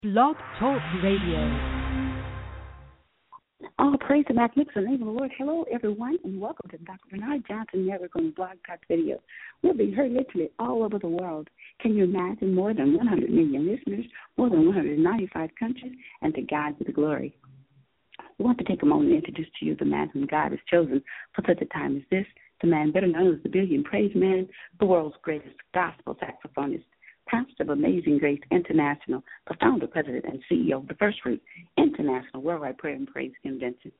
Blog Talk Radio. All praise the magnificent name of the Lord. Hello, everyone, and welcome to Dr. Bernard Johnson Network on Blog Talk Radio. We'll be heard literally all over the world. Can you imagine more than 100 million listeners, more than 195 countries, and to God be the glory. We want to take a moment to introduce to you the man whom God has chosen for such a time as this, the man better known as the Billion Praise Man, the world's greatest gospel saxophonist, pastor of Amazing Grace International, the founder, president, and CEO of the First Fruit International Worldwide Prayer and Praise Convention.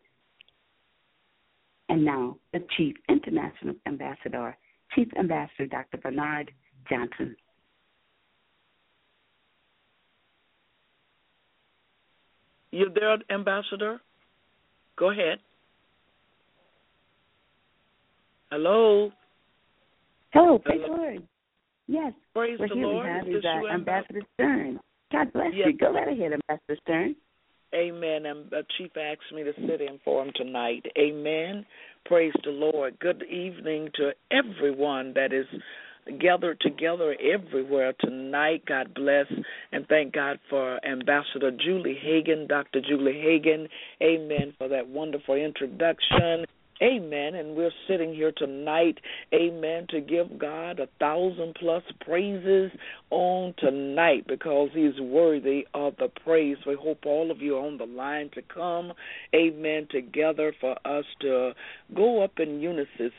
And now, the Chief International Ambassador, Chief Ambassador Dr. Bernard Johnson. You there, Ambassador? Go ahead. Hello? Hello, praise the Lord. Yes, praise we're the here. Lord. We have Ambassador Stern. God bless yes. you. Go right ahead, Ambassador Stern. Amen. And the Chief asked me to sit in for him tonight. Amen. Praise the Lord. Good evening to everyone that is gathered together everywhere tonight. God bless and thank God for Ambassador Julie Hagan, Dr. Julie Hagan. Amen, for that wonderful introduction. Amen. And we're sitting here tonight, amen, to give God 1,000+ praises on tonight because he's worthy of the praise. We hope all of you are on the line to come, amen, together for us to go up in unison,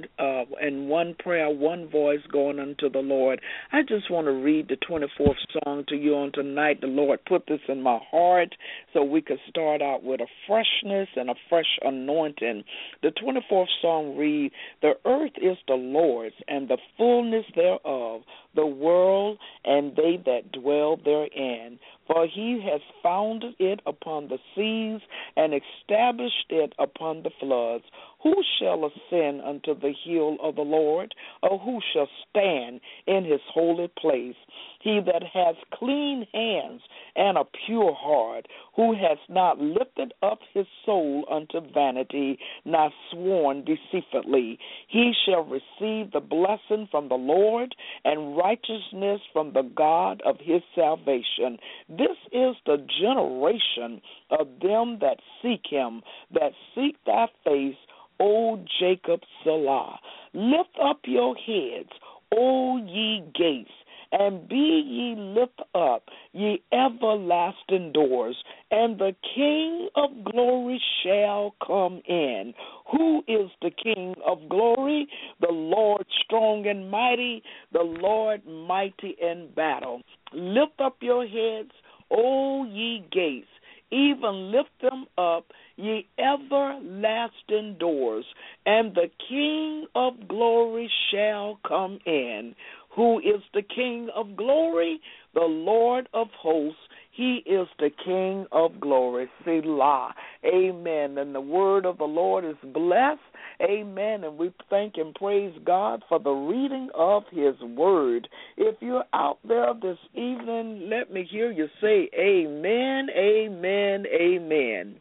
one prayer, one voice going unto the Lord. I just want to read the 24th song to you on tonight. The Lord put this in my heart so we could start out with a freshness and a fresh anointing. The 24th song reads, "The earth is the Lord's, and the fullness thereof, the world and they that dwell therein. For he has founded it upon the seas and established it upon the floods. Who shall ascend unto the hill of the Lord, or who shall stand in his holy place? He that has clean hands and a pure heart, who has not lifted up his soul unto vanity, nor sworn deceitfully. He shall receive the blessing from the Lord and righteousness from the God of his salvation. This is the generation of them that seek him, that seek thy face, O Jacob Selah. Lift up your heads, O ye gates, and be ye lift up, ye everlasting doors, and the King of glory shall come in. Who is the King of glory? The Lord strong and mighty, the Lord mighty in battle. Lift up your heads, O ye gates, even lift them up, ye everlasting doors, and the King of glory shall come in. Who is the King of glory? The Lord of hosts. He is the King of glory. Selah. Amen. And the word of the Lord is blessed. Amen. And we thank and praise God for the reading of his word. If you're out there this evening, let me hear you say amen, amen, amen.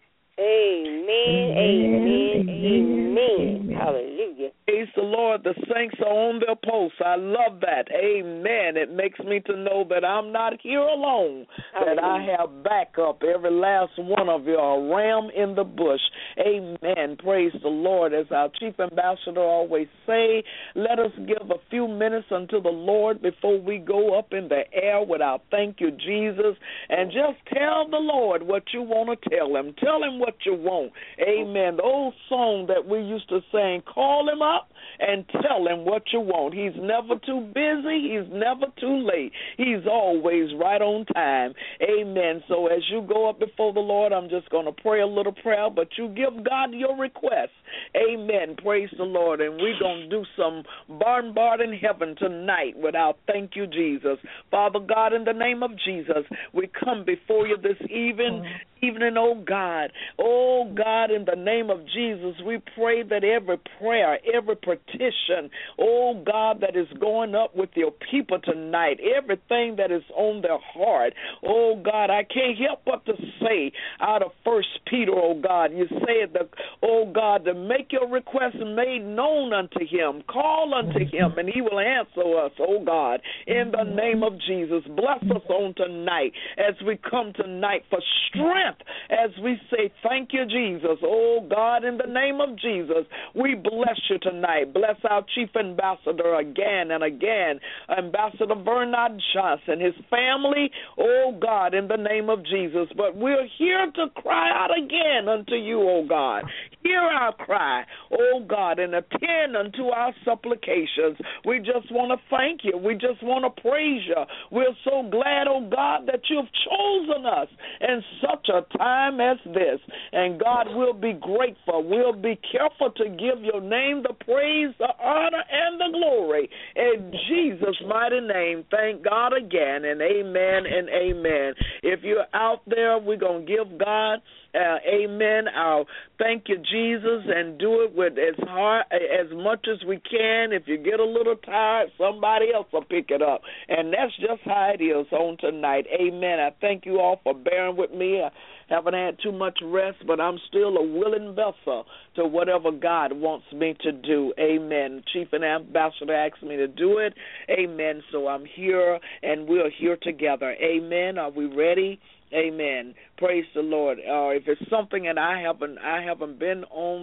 Amen, amen, amen. Hallelujah. Praise the Lord. The saints are on their posts. I love that. Amen. It makes me to know that I'm not here alone, that I have backup. Every last one of you are a ram in the bush. Amen. Praise the Lord. As our Chief Ambassador always say, let us give a few minutes unto the Lord before we go up in the air with our thank you, Jesus, and just tell the Lord what you want to tell him. Tell him what you want. Amen. The old song that we used to sing, call him up and tell him what you want. He's never too busy. He's never too late. He's always right on time. Amen. So as you go up before the Lord, I'm just going to pray a little prayer, but you give God your request. Amen. Praise the Lord. And we're going to do some bombarding heaven tonight with our thank you, Jesus. Father God, in the name of Jesus, we come before you this evening, oh God. Oh God, in the name of Jesus, we pray that every prayer, every petition, oh God, that is going up with your people tonight, everything that is on their heart. Oh God, I can't help but to say out of 1 Peter, oh God, you said that, oh God, to make your request made known unto him, call unto him, and he will answer us, oh God, in the name of Jesus. Bless us on tonight as we come tonight for strength, as we say thank you, Jesus. Oh God, in the name of Jesus, we bless you tonight. Bless our chief ambassador again and again, Ambassador Bernard Johnson, his family, oh God, in the name of Jesus. But we're here to cry out again unto you, oh God. Hear our cry, oh God, and attend unto our supplications. We just want to thank you. We just want to praise you. We're so glad, oh God, that you've chosen us in such a time as this. And God, will be grateful. We'll be careful to give your name the praise, the honor, and the glory. In Jesus' mighty name, thank God again, and amen and amen. If you're out there, we're going to give God amen. I'll thank you, Jesus, and do it with as much as we can. If you get a little tired, somebody else will pick it up. And that's just how it is on tonight. Amen. I thank you all for bearing with me. I haven't had too much rest, but I'm still a willing vessel to whatever God wants me to do. Amen. Chief and Ambassador asked me to do it. Amen. So I'm here, and we're here together. Amen. Are we ready? Amen. Praise the Lord. If it's something, and I haven't been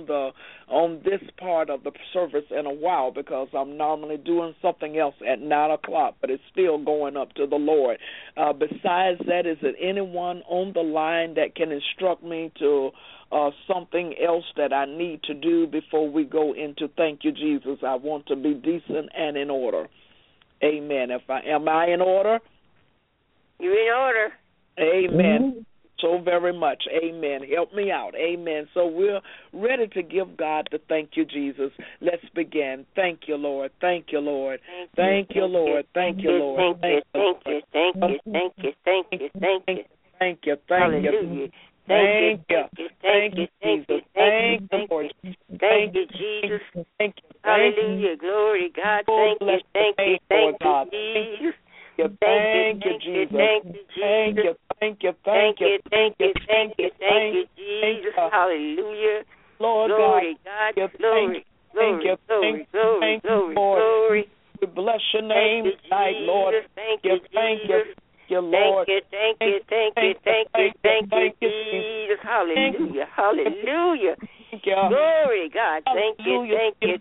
on this part of the service in a while because I'm normally doing something else at 9:00, but it's still going up to the Lord. Besides that, is there anyone on the line that can instruct me to something else that I need to do before we go into thank you, Jesus? I want to be decent and in order. Amen. Am I in order? You're in order. Amen. So very much. Amen. Help me out. Amen. So we're ready to give God the thank you, Jesus. Let's begin. Thank you, Lord. Thank you, Lord. Thank you, Lord. Thank you, Lord. Thank you. Thank you. Thank you. Thank you. Thank you. Thank you. Thank you. Thank you. Thank you, Jesus. Thank you, Lord. Thank you, Jesus. Thank you. Hallelujah. Glory, God. Thank you. Thank you. Thank you, Jesus. Thank you, Jesus. Thank you, Thank you, thank you, thank you, thank you, thank you, thank you, Jesus. Hallelujah. Lord glory, God. Glory, glory, glory, glory, glory, glory. We bless your name tonight, Lord. Thank you, Jesus. Thank you, Lord. Thank you, Jesus. Hallelujah, hallelujah. Glory, God. Thank you, Jesus.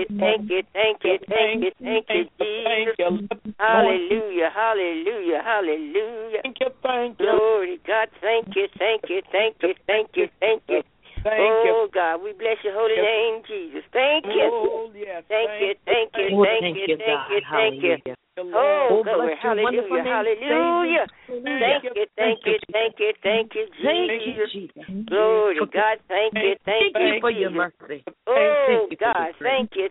Hallelujah, hallelujah, hallelujah. Thank you. Glory, God. Thank you. Oh, God, we bless your holy name, Jesus. Thank you. Oh, yes. Thank you. Oh, glory, hallelujah, hallelujah. Thank you, Jesus. Glory to God, thank you, for your mercy. Oh, God, thank you,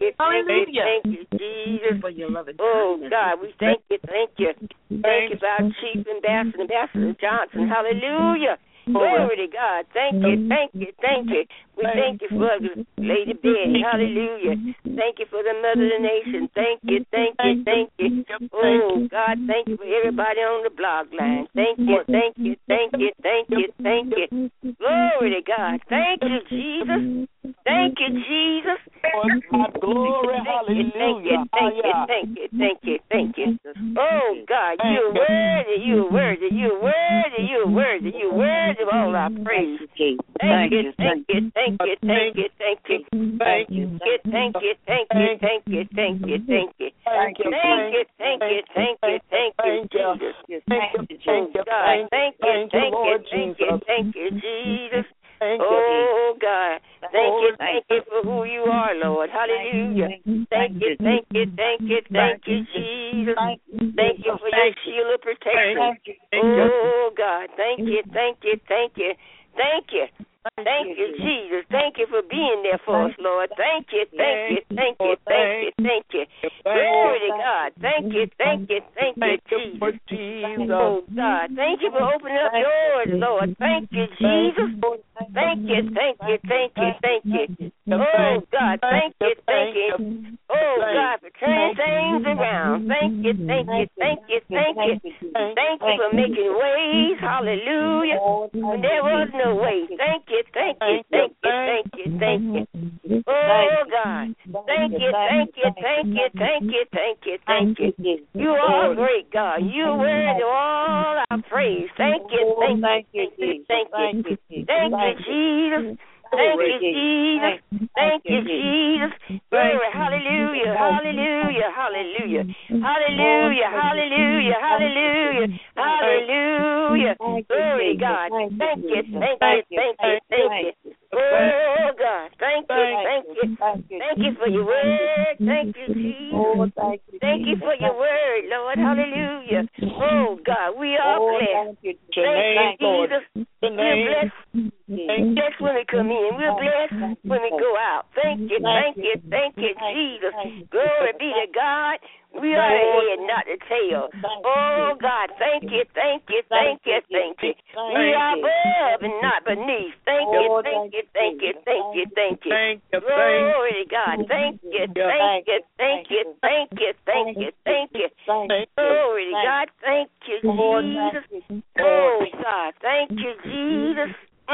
Jesus. For your loving oh, God, we thank you. Thank you for our Chief Ambassador Johnson. Hallelujah. Glory to God. Thank you. We thank you for Lady Betty. Hallelujah. Thank you for the Mother of the Nation. Thank you. Oh, God, thank you for everybody on the blog line. Thank you. Glory to God. Thank you, Jesus. Glory, hallelujah. Thank you. Oh, God, you're worthy of all our praise. Thank you. Thank you, Jesus. Oh, God. Thank you for who you are, Lord. Hallelujah. Thank you, Jesus. Thank you for your shield of protection. Oh, God. Thank you. Thank you, Jesus. Thank you for being there for us, Lord. Thank you. Glory to God. Thank you, Jesus. Oh, God. Thank you for opening up doors, Lord. Thank you, Jesus. thank you, thank you, thank you, thank you. Oh, God, thank you, thank you. Oh, God, for turning things around. Thank you, thank you, thank you, thank you. Thank you for making ways. Hallelujah. When there was no way. Thank you, thank you, thank you, thank you, thank you. Oh, God, thank you, thank you, thank you, thank you, thank you, thank you. You are a great God. You worthy of all our praise. Thank you, thank you, thank you, thank you. Thank you, Jesus. Thank you, Jesus. Thank you, Jesus. Glory, hallelujah, hallelujah, hallelujah, hallelujah, hallelujah, hallelujah, hallelujah. Glory to God. Thank you, thank you, thank you, thank you. Oh, God, thank you, thank you. Thank you for your word. Thank you, Jesus. Thank you for your word, Lord. Hallelujah. Oh, God, we are blessed. Thank you, Jesus. We're blessed. Blessed when we come in. We're blessed when we go out. Thank you, thank you, thank you, Jesus. Glory be to God. We are the head, not the tail. Oh, God, thank you, thank you, thank you, thank you. We are above and not beneath. Thank you, thank you, thank you, thank you, thank you. Glory to God. Thank you, thank you, thank you, thank you, thank you, thank you. Glory to God. Thank you, Jesus. Oh, God, thank you, Jesus.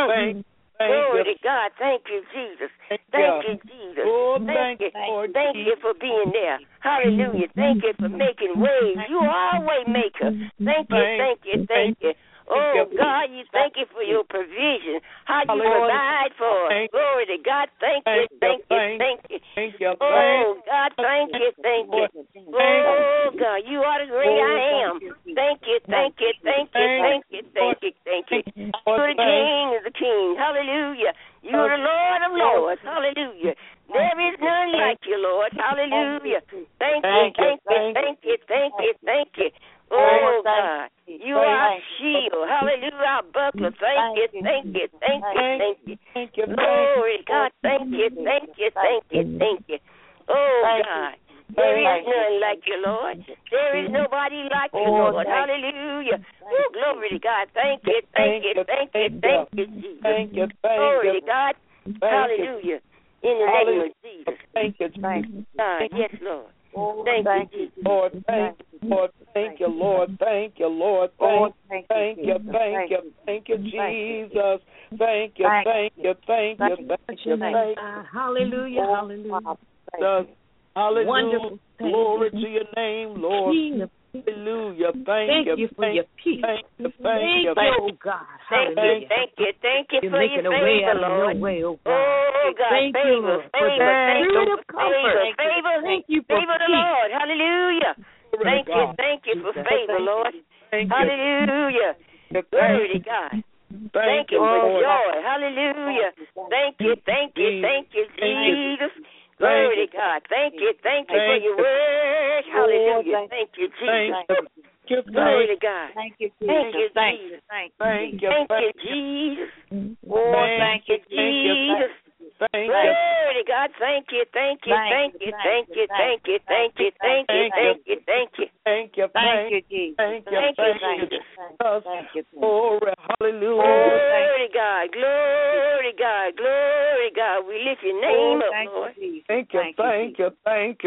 Glory to God. Thank you, Jesus. Thank you, Jesus. Thank you. Thank you for being there. Hallelujah. Thank you for making ways. You are a way maker. Thank you, thank you, thank you. Oh, God, you thank you for your provision. How you provide for us. Glory to God. Thank you, thank you, thank you. Oh, God, thank you, thank you. Oh, God, you are the great I am. Thank you, thank you, thank you, thank you, thank you, thank you. You're the King of the King. Hallelujah. You're the Lord of Lords. Hallelujah. There is none like you, Lord. Hallelujah. Thank you, thank you, thank you, thank you, thank you. Oh, God, you are our shield. Hallelujah, our buckler. Thank you, thank you, thank you, thank you. Glory, God, thank you, thank you, thank you, thank you. Oh, God, there is none like you, Lord. There is nobody like you, Lord. Hallelujah. Oh, glory to God. Thank you, thank you, thank you, thank you, Jesus. Glory to God. Hallelujah. In the name of Jesus. Thank you, God. Yes, Lord. Thank you, Lord. Thank you, Lord. Thank you, Lord. Thank you, Lord. Thank you, thank you, Jesus. Thank you, thank you, thank you, thank you, thank you. Hallelujah, hallelujah. Hallelujah. Glory to your name, Lord. Hallelujah. Thank you for your peace. Thank you, thank you, oh God. Hallelujah. Thank you You're for making your a way favor, out of Lord. no way, oh God. Oh, God, thank favor, you, Lord, for the spirit of comfort. favor. Thank you for favor peace. the Lord. Hallelujah. Thank you for favor, Lord. Hallelujah. Glory to God. Thank you for joy. Hallelujah. Thank you, Jesus. Glory to God. Thank you for your word. Hallelujah. Thank you, Jesus. Glory to God. Thank you, Jesus. Thank you, Jesus. Oh, thank you, Jesus. Glory to God. Thank you, Jesus. Thank you. Glory, hallelujah. Glory to God. Glory to God. We lift your name up, Lord. Thank you, Jesus. Thank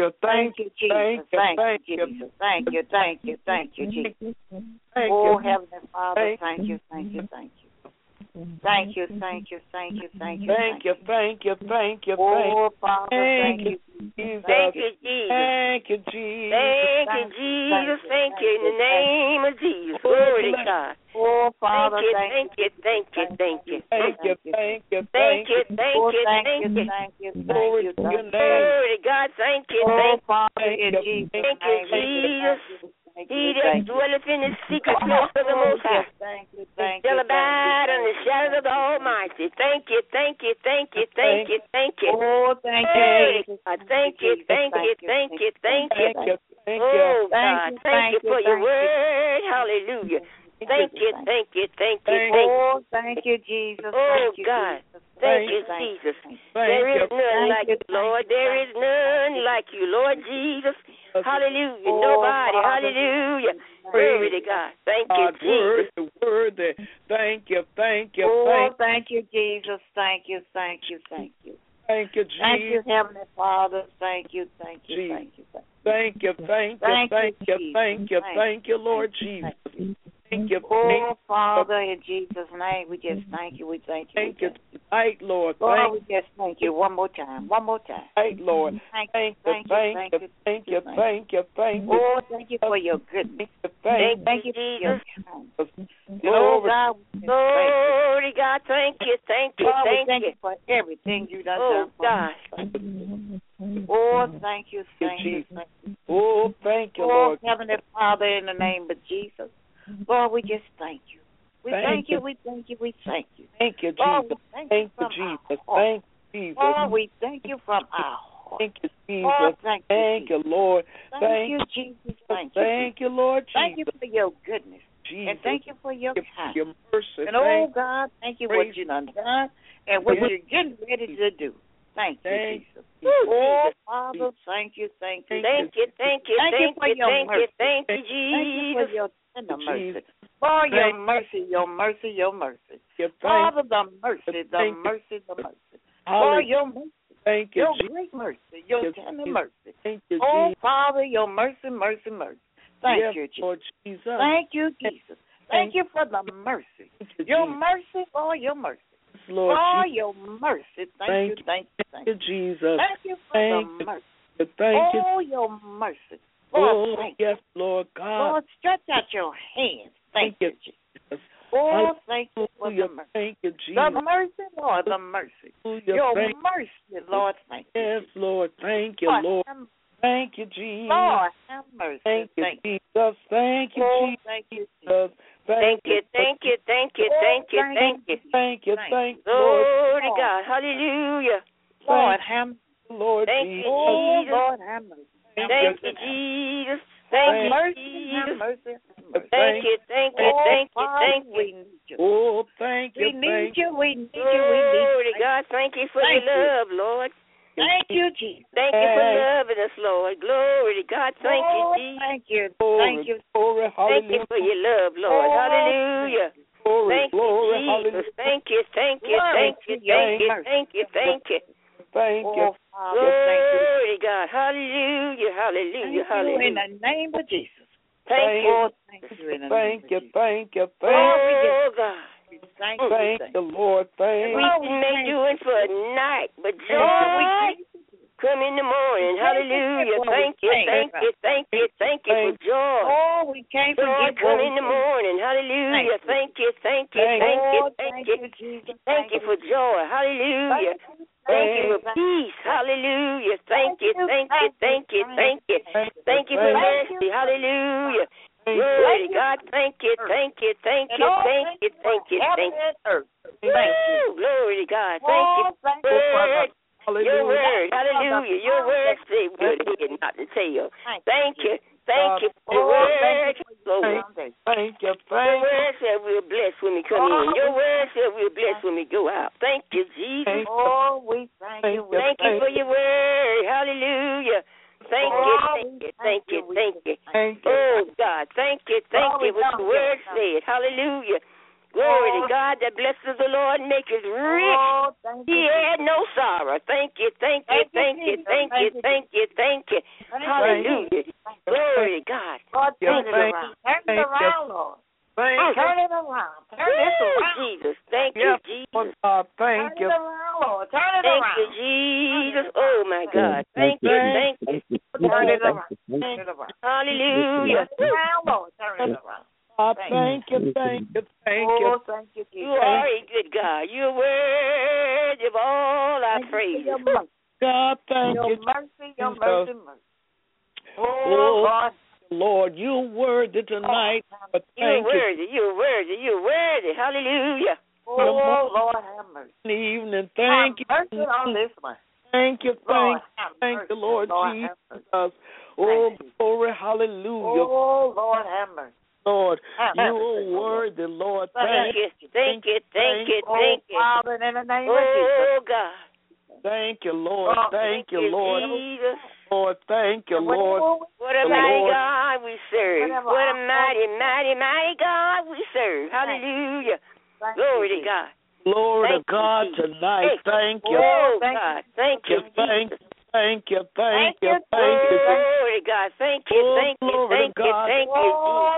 you, Jesus. Oh, Heavenly Father, thank you. Thank you. Oh, Father, thank you. Thank you, Jesus. Thank you, Jesus. Thank you in the name of Jesus. Glory to God. Oh, Father, thank you. Thank you. Glory to God. Thank you. Oh, Father, Jesus. Thank you, Jesus. He that dwelleth in the secret place of the Most High shall abide under the shadow of the Almighty. Thank you. Oh, thank you. Oh, God, thank you. Oh, God, thank you for your word. Hallelujah. Thank you thank you, thank you, thank you. Oh, thank you, Jesus. Oh, Thank you, God. Jesus. Thank you, Jesus. There is none like you, Lord. There is none like you, Lord Jesus. Hallelujah. Nobody. Hallelujah. Glory to God. Thank you, Jesus. Worthy. Thank you. Oh, thank you, Jesus. Thank you. Thank you, Jesus. Thank you, Heavenly Father. Thank you. Thank you, Lord Jesus. Thank you. Oh, Father, in Jesus' name, we just thank you. We thank you. Thank you tonight, Lord. Lord, we just thank you one more time. Thank Lord. Thank you. Oh, thank you for your goodness. Thank you for your kindness. Oh, God, Glory, God, thank you. Thank you for everything you done for God. Oh, thank you. Oh, thank you, oh, Lord. Heavenly Father, in the name of Jesus. Lord, we just thank you. We thank you. Thank you, Lord, Jesus. we Thank you, Jesus. Thank you, Jesus. Lord, we thank you from our heart. Thank you, Jesus. Lord, thank you, Lord. Thank you, Jesus. Thank you, Lord Jesus. Thank you for your goodness. Jesus. And thank you for your kindness. Your mercy. And oh, God, thank you what you done and what you're getting ready to do. Thank you, Jesus. Oh, Father, thank you. Thank you for your mercy. Thank you, Jesus. Thank you for your tender mercy. For your mercy. Father, the mercy. For your mercy. Thank you, your great mercy, your tender mercy. Thank you, oh, Jesus. Father, your mercy. Thank you, Jesus. Lord Jesus. Thank you, Jesus. Thank you for the mercy. Your mercy, for your mercy. Lord for Jesus. your mercy. Thank you, Jesus. Thank you for the mercy. Thank you. Oh, your mercy. Lord, thank yes, Lord God. Lord, stretch out your hands. Thank you, Jesus. Oh, thank you for the mercy. Thank you, Jesus. The mercy, Lord, the mercy. Your mercy, Lord, thank you. Yes, Lord, thank you, Lord. Thank you, Jesus. Lord, have mercy. Thank you, Jesus. Thank you, Jesus. Thank you, Jesus. Thank you. Lord. Glory to God. Hallelujah. Lord, have mercy. Lord, thank you, Jesus. Lord, have mercy. Thank you, Jesus. Thank you, Jesus. Thank you. We need you. Oh, thank you. We need you. Glory to God. Thank you for your love, Lord. Thank you, Jesus. Thank you for loving us, Lord. Glory to God. Thank you, Jesus. Thank you. Thank you. Glory, thank you for your love, Lord. Hallelujah. Glory, thank you, Jesus. Thank you. Thank you. Glory to God. Hallelujah. Thank you in the name of Jesus. Thank you. Thank you. Oh, God. Thank you, Lord. We may do it for a night, but joy come in the morning. Hallelujah. Thank you for joy. Oh, we can't forget joy come in the morning. Hallelujah. Thank you. Thank you for joy. Hallelujah. Thank you for peace. Hallelujah. Thank you. Thank you for mercy. Hallelujah. Glory to God. Thank you. Glory to God. Thank you. Your word. Hallelujah. Your word say good head, not the tail. Thank you. For your word. Thank you. Your word said we're blessed when we come in. Your word said we're blessed when we go out. Thank you, Jesus. Oh, we thank you. Thank you for your word. Hallelujah. Thank you. Oh, God. Thank you. What the word said. Hallelujah. Glory to God that blesses the Lord and makes us rich. He had no sorrow. Thank you. Hallelujah. Glory to God. Turn it around, Lord. Turn it around. Jesus. Thank you, Jesus. Thank you. Turn it around, Lord. Turn it around. Thank you, Jesus. Oh, my God. Thank you. Turn it around. Hallelujah. Turn it around, Lord. Turn it around. Thank you. Oh, thank you, Jesus. You are a good God. You're worthy of all our praise. God, thank you. Your mercy. Oh, Lord, you're worthy tonight. But you're worthy. Hallelujah. Oh, Lord, have mercy. Evening, thank you. Have mercy on this one. Thank you, Lord, you, Lord Jesus. Oh, glory, hallelujah. Oh, Lord, have mercy. Lord. You are worthy, Lord. Thank you. Thank you. Father, in the name of Jesus. God. Thank you, Lord. Thank you, Lord. Jesus. Lord, thank you, Lord. What a mighty God we serve. What a mighty, mighty, mighty God we serve. Hallelujah. Glory to God. Glory to God tonight. Thank you. Oh, God. Thank you. Thank you. Thank you. Glory to God. Thank you. Thank you. Thank you. Thank you.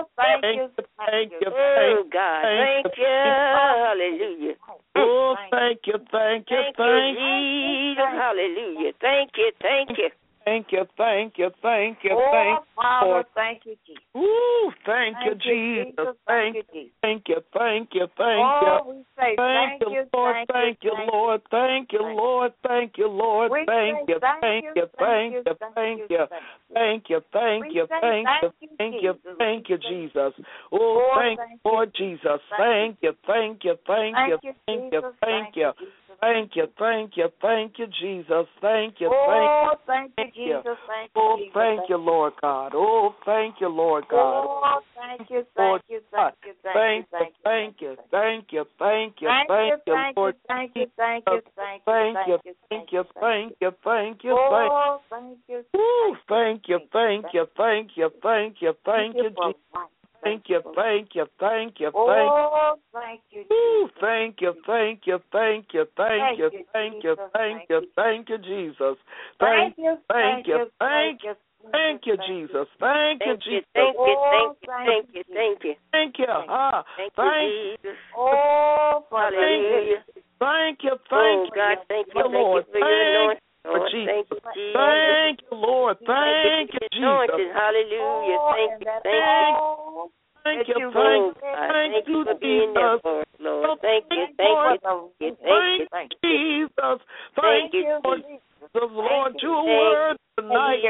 Thank you. Oh, God. Thank you. Hallelujah. Oh, thank you. Thank you. Thank you, Jesus. Hallelujah. Thank you. Thank you. Thank you, thank you, thank you, Father, thank you, Jesus. Ooh, thank you, Jesus. Thank you, thank you, thank you. We say thank you, Lord. Thank you, Lord. Thank you, Lord. Thank you, Lord. Thank you, thank you, thank you, thank you, thank you, thank you, thank you, thank you, Jesus. Oh, thank you, Lord Jesus. Thank you, thank you, thank you, thank you, thank you. Thank you, thank you, thank you, Jesus. Thank you, thank you, Jesus. Oh, thank you, Lord God. Oh, thank you, Lord God. Oh, thank you, thank you, thank you, thank you, thank you, thank you, thank you, Lord. Thank you, thank you, thank you, thank you, thank you, thank you, thank you, oh, thank you, thank you, thank you, thank you, thank you, thank you, Jesus. Thank you, thank you, thank you, oh, thank you, thank you, thank you, thank you, thank you, thank you, thank you, thank you, Jesus. Thank you, thank you, thank you. Thank you, Jesus. Thank you, Jesus. Thank you, thank you, thank you. Thank you. Thank you, Jesus. Oh, hallelujah. Thank you, oh, God, thank you, Lord. Thank you for your anointing. Lord, thank you, Jesus. Thank you, Lord. Thank you, Jesus. Hallelujah. Thank you, thank you. Thank you, thank you for being there for us, Lord. Thank you, thank you, thank you, Jesus. Thank you, Lord. The Lord, your word tonight.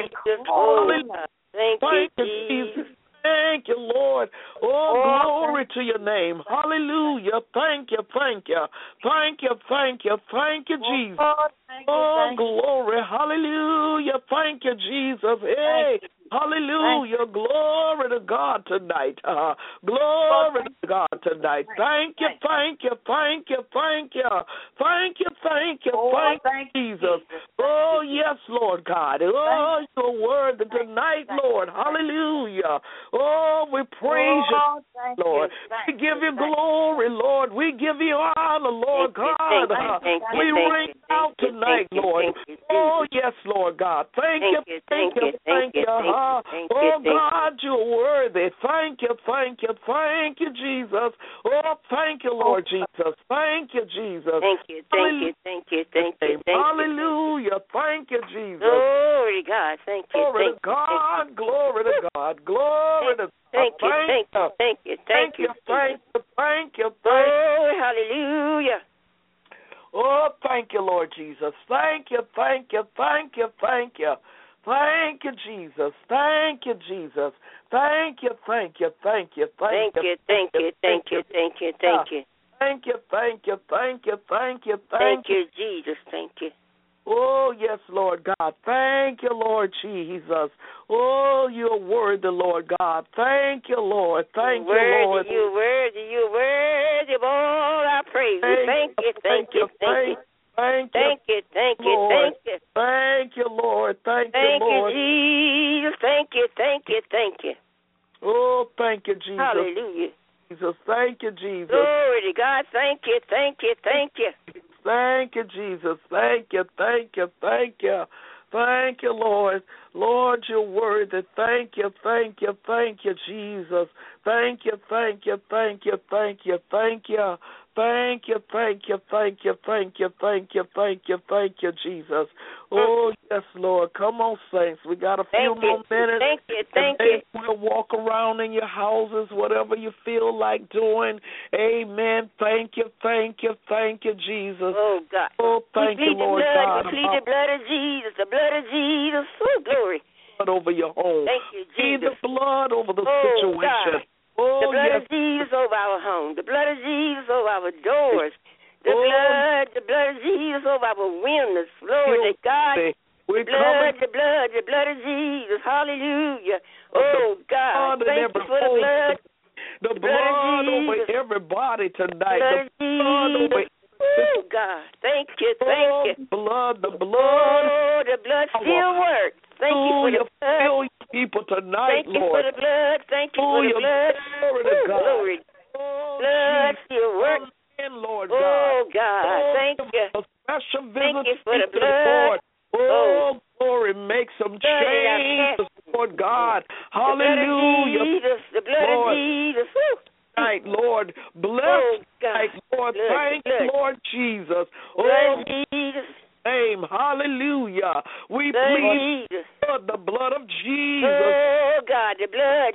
Thank you, Jesus. Thank you, Lord. Oh, glory to your name. Hallelujah. Thank you, thank you. Thank you, thank you. Thank you, Jesus. Oh, glory. Hallelujah. Thank you, Jesus. Hey. Hallelujah. Glory to God tonight. Glory to God tonight. Thank you, thank you, thank you, thank you. Thank you, thank you, thank you, Jesus. Oh, yes, Lord God. Oh, your word tonight, Lord. Hallelujah. Oh, we praise you, Lord. We give you glory, Lord. We give you honor, Lord God. We ring out tonight, Lord. Oh, yes, Lord God. Thank you, thank you, thank you. Oh, God, you're worthy. Thank you, thank you, thank you, Jesus. Oh, thank you, Lord Jesus. Thank you, Jesus. Thank you, thank you, thank you, thank you. Hallelujah. Thank you, Jesus. Glory to God. Thank you. Glory to God. Glory to God. Glory to God. Thank you, thank you, thank you, thank you. Thank you. Oh, hallelujah. Oh, thank you, Lord Jesus. Thank you, thank you, thank you, thank you. Thank you, Jesus. Thank you, Jesus. Thank you, thank you, thank you, thank you, thank you, thank you, thank you, thank you. Thank you, thank you, thank you, thank you, thank you, Jesus. Thank you. Oh, yes, Lord God. Thank you, Lord Jesus. Oh, you're worthy, Lord God. Thank you, Lord. Thank you, Lord. You're worthy of all our praise. Thank you, thank you, thank you. Thank you. Thank you, thank you, Lord. thank you. Thank you, Lord. Thank you, Thank Lord. you, Jesus. Thank you, thank you, thank you. Oh, thank you, Jesus. Hallelujah. Jesus, thank you, Jesus. Glory to God. Thank you, thank you, thank you. Thank you, Jesus. Thank you, thank you, thank you. Thank you, Lord. Lord, you're worthy. Thank you, thank you, thank you, Jesus. Thank you, thank you, thank you, thank you, thank you. Thank you, thank you, thank you, thank you, thank you, thank you, thank you, Jesus. Oh, yes, Lord. Come on, saints. We got a few more minutes. Thank you, thank you. We'll walk around in your houses, whatever you feel like doing. Amen. Thank you, thank you, thank you, Jesus. Oh, God. Oh, thank you, Lord God. We plead the blood of Jesus, the blood of Jesus. Oh, glory. Blood over your home. Thank you, Jesus. Plead the blood over the situation. God. Oh, the blood yes. of Jesus over our home. The blood of Jesus over our doors. The blood of Jesus over our windows. Glory to God. The blood of Jesus. Hallelujah. Oh, God. Thank you for the blood. The blood over everybody tonight. The blood over oh, God. Thank you. The blood. Oh, the blood still works. Thank you for the blood. Fill your people tonight, Lord. Thank you Lord. for the blood. Thank you for the blood. Glory to God. Glory. Blood still works. Lord God. Oh, God. Thank you. A special visit. Thank you for the blood. Oh, glory, make some change, Lord God. Hallelujah. The blood of Jesus. Tonight, Lord. Bless tonight, Lord. Thank you, Lord Jesus. Oh, Jesus. Name. Hallelujah. We plead the blood of Jesus. Oh, God, the blood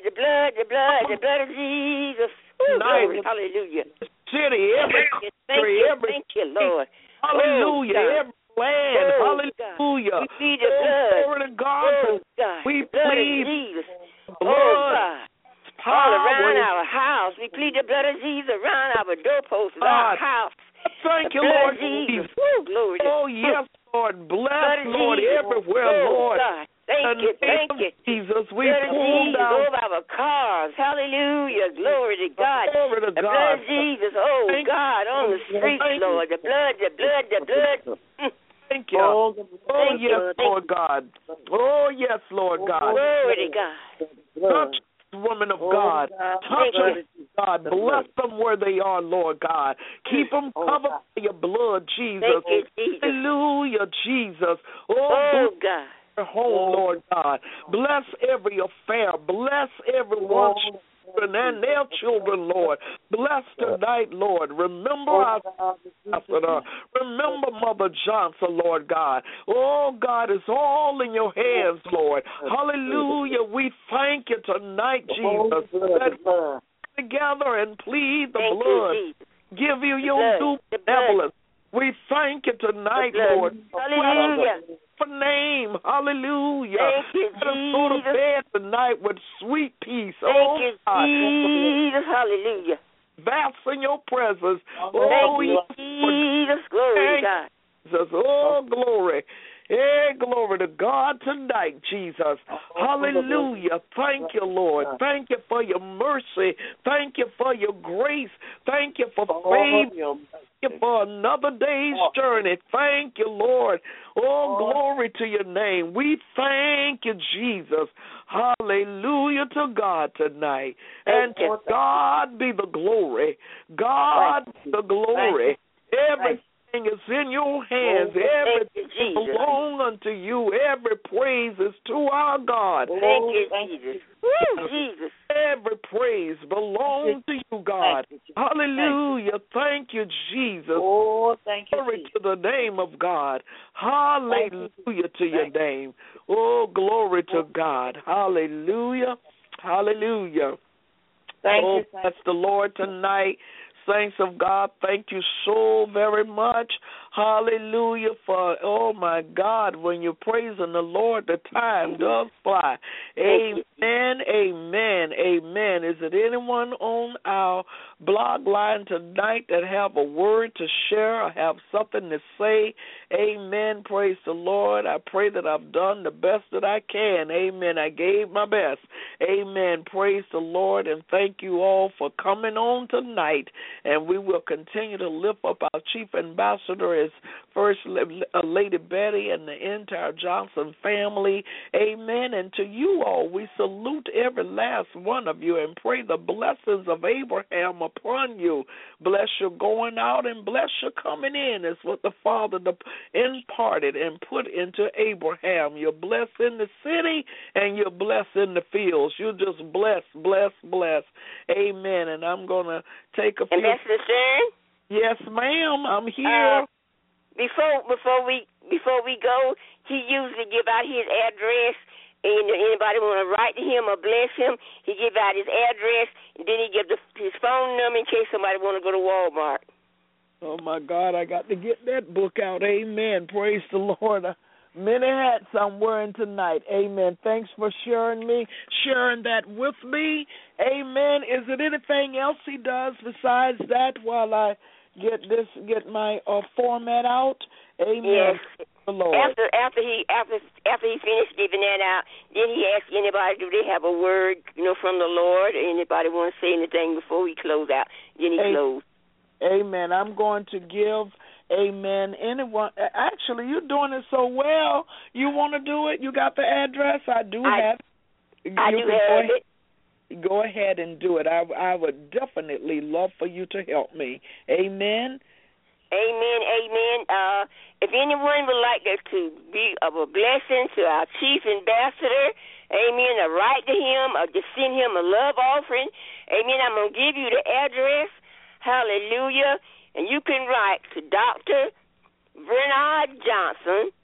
of Jesus. Glory. Hallelujah. City, every country, thank you, Lord. Hallelujah. Every land. Hallelujah. We plead the blood. Glory to God. God. We blood plead of Jesus. blood. God. All around our house. We plead the blood of Jesus around our doorposts, our house. Thank you, Lord Jesus. Glory. Oh, yes, Lord. Bless, Lord, everywhere, Lord. God. Thank you. Jesus, we pull down over our cars. Hallelujah. Glory to God. Glory to the God. blood of Jesus. Oh, God, on the streets, Lord. The blood. Thank you. Oh, yes, Lord God. Oh, yes, Lord God. Glory to God. Touch woman of God. Touch them, God. Bless them where they are, Lord God. Keep them covered by your blood, Jesus. Thank you, Jesus. Hallelujah, Jesus. Oh, God. Their home, Lord God. Bless every affair. Bless everyone's children and their children, Lord. Bless tonight, Lord. Remember our ambassador. Remember Mother Johnson, Lord God. Oh, God, it's all in your hands, Lord. Hallelujah. We thank you tonight, Jesus. That we together and plead the blood. Give you your due benevolence. We thank you tonight, Lord. Hallelujah. For name, hallelujah. Thank you, Jesus. Let us go to bed tonight with sweet peace. Thank you, Jesus. Hallelujah. Vast in your presence. Thank you, Jesus. Glory to God. Jesus. Oh, glory. Hey, glory to God tonight, Jesus. Hallelujah. Thank you, Lord. Thank you for your mercy. Thank you for your grace. Thank you for favor. Thank you for another day's journey. Thank you, Lord. Oh, glory to your name. We thank you, Jesus. Hallelujah to God tonight. And to God be the glory. God be the glory. Everything is in your hands. Everything belongs unto you. Every praise is to our God. Thank you, Jesus. Woo, Jesus. Every praise belongs to you, God. Hallelujah. Thank you, Jesus. Oh, thank you. Glory to the name of God. Hallelujah to your name. Oh, glory to God. Hallelujah. Hallelujah. Thank you. Bless the Lord tonight. Saints of God, thank you so very much. Hallelujah for, oh my God, when you're praising the Lord, the time does fly. Amen, amen, amen. Is there anyone on our blog line tonight that have a word to share or have something to say? Amen, praise the Lord. I pray that I've done the best that I can. Amen, I gave my best. Amen, praise the Lord, and thank you all for coming on tonight. And we will continue to lift up our chief ambassador as First Lady Betty and the entire Johnson family. Amen. And to you all, we salute every last one of you and pray the blessings of Abraham upon you. Bless your going out and bless your coming in is what the Father imparted and put into Abraham. You're blessed in the city and you're blessed in the fields. You're just blessed, blessed, blessed. Amen. And I'm going to take a few. Ambassador Stern? Yes, ma'am. I'm here. Before we go, he usually give out his address, and anybody want to write to him or bless him, he give out his address, and then he give his phone number in case somebody want to go to Walmart. Oh my God, I got to get that book out. Amen. Praise the Lord. Many hats I'm wearing tonight. Amen. Thanks for sharing that with me. Amen. Is there anything else he does besides that while I get my format out? Amen. Yes. the Lord. After he finished giving that out, then he asked anybody, do they have a word, from the Lord? Anybody want to say anything before we close out? Then he closed. Amen. I'm going to give, amen, anyone. Actually, you're doing it so well. You want to do it? You got the address? I do have it. Go ahead and do it. I would definitely love for you to help me. Amen. Amen, amen. If anyone would like to be of a blessing to our chief ambassador, amen, or write to him or just send him a love offering, amen, I'm going to give you the address. Hallelujah. And you can write to Dr. Bernard Johnson,